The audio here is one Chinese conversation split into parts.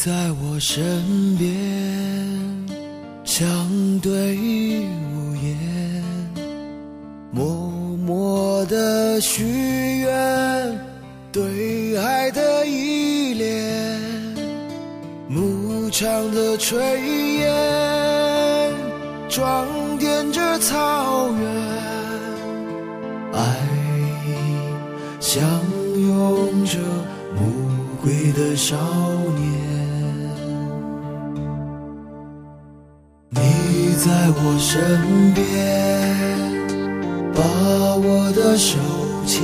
在我身边，相对无言，默默的许愿，对爱的依恋，牧场的炊烟装点着草原，爱相拥着暮归的少年。你在我身边，把我的手牵，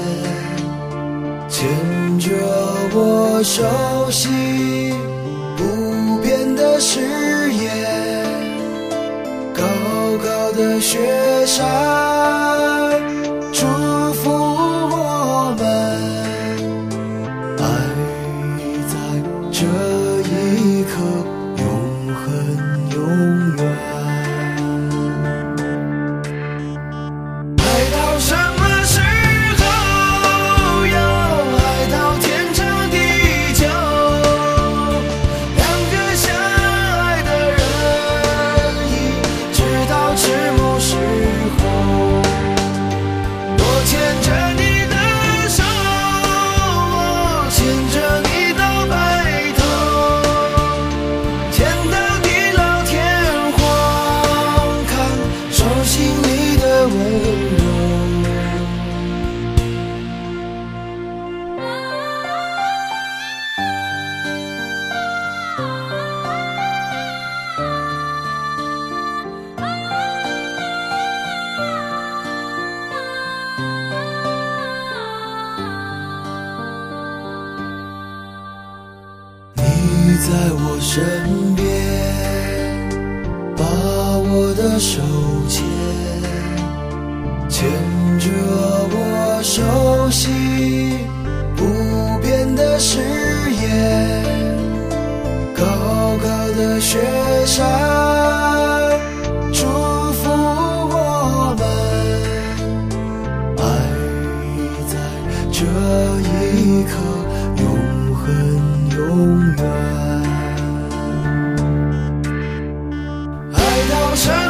牵着我熟悉不变的誓言，高高的雪山祝福我们，爱在这一刻永恒永远。爱到什么时候，要爱到天长地久，两个相爱的人一直到迟暮时候。我牵着你的手，我牵着你到白头，天到地老天荒，看手心里的温柔。你在我身边，把我的手牵，牵着我熟悉不变的誓言，高高的雪山祝福我们，爱在这一刻永恒永远。爱到什